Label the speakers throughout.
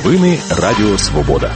Speaker 1: Новини Радіо Свобода.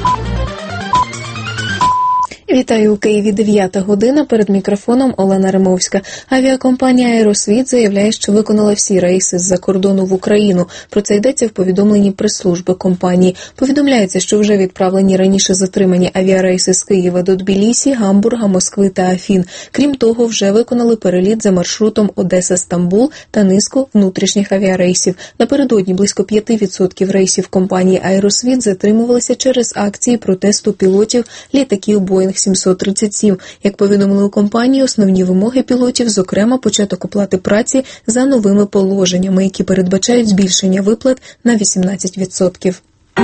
Speaker 2: Вітаю у Києві, 9 година, перед мікрофоном Олена Римовська. Авіакомпанія «Аеросвіт» заявляє, що виконала всі рейси з-за кордону в Україну. Про це йдеться в повідомленні прес-служби компанії. Повідомляється, що вже відправлені раніше затримані авіарейси з Києва до Тбілісі, Гамбурга, Москви та Афін. Крім того, вже виконали переліт за маршрутом Одеса-Стамбул та низку внутрішніх авіарейсів. Напередодні близько 5% рейсів компанії «Аеросвіт» затримувалися через акції протесту пілотів літаків «Боїнг 737. Як повідомили у компанії, основні вимоги пілотів, зокрема, початок оплати праці за новими положеннями, які передбачають збільшення виплат на 18%.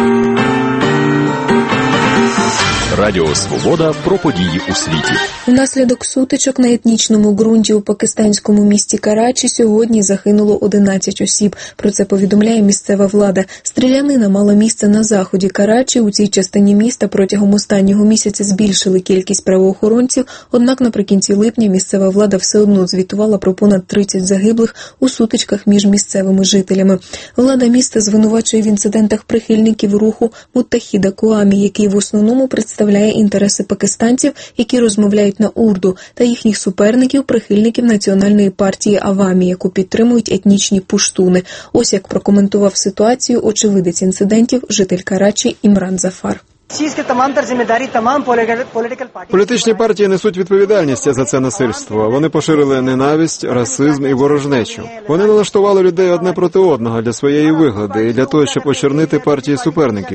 Speaker 1: Радіо Свобода про події у світі.
Speaker 2: Внаслідок сутичок на етнічному ґрунті у пакистанському місті Карачі сьогодні загинуло 11 осіб. Про це повідомляє місцева влада. Стрілянина мала місце на заході Карачі. У цій частині міста протягом останнього місяця збільшили кількість правоохоронців, однак наприкінці липня місцева влада все одно звітувала про понад 30 загиблих у сутичках між місцевими жителями. Влада міста звинувачує в інцидентах прихильників руху Муттахіда Куамі, який в основному представляє інтереси пакистанців, які розмовляють на урду, та їхніх суперників, прихильників національної партії Авамі, яку підтримують етнічні пуштуни. Ось як прокоментував ситуацію очевидець інцидентів, житель Карачі Імран Зафар.
Speaker 3: Політичні партії несуть відповідальність за це насильство. Вони поширили ненависть, расизм і ворожнечу. Вони налаштували людей одне проти одного для своєї вигоди і для того, щоб очернити партії суперників.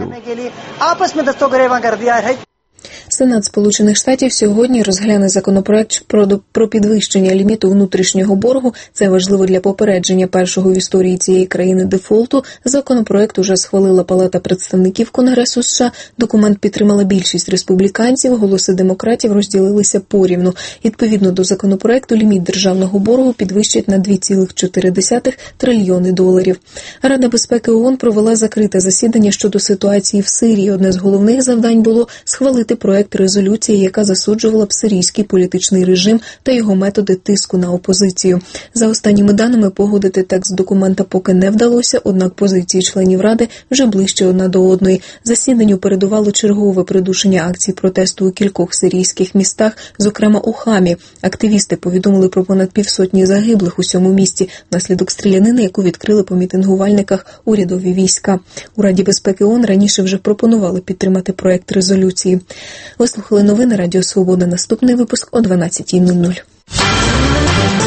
Speaker 2: Сенат Сполучених Штатів сьогодні розгляне законопроект про підвищення ліміту внутрішнього боргу. Це важливо для попередження першого в історії цієї країни дефолту. Законопроект уже схвалила Палата представників Конгресу США. Документ підтримала більшість республіканців, голоси демократів розділилися порівну. Відповідно до законопроекту, ліміт державного боргу підвищать на 2,4 трильйони доларів. Рада безпеки ООН провела закрите засідання щодо ситуації в Сирії. Одне з головних завдань було схвалити проект резолюції, яка засуджувала б сирійський політичний режим та його методи тиску на опозицію. За останніми даними, погодити текст документа поки не вдалося, однак позиції членів Ради вже ближче одна до одної. Засіданню передувало чергове придушення акцій протесту у кількох сирійських містах, зокрема у Хамі. Активісти повідомили про понад 500 загиблих у цьому місті внаслідок стрілянини, яку відкрили по мітингувальниках урядові війська. У Раді безпеки ООН раніше вже пропонували підтримати проект резолюції. Ви слухали новини Радіо Свобода. Наступний випуск о 12:00.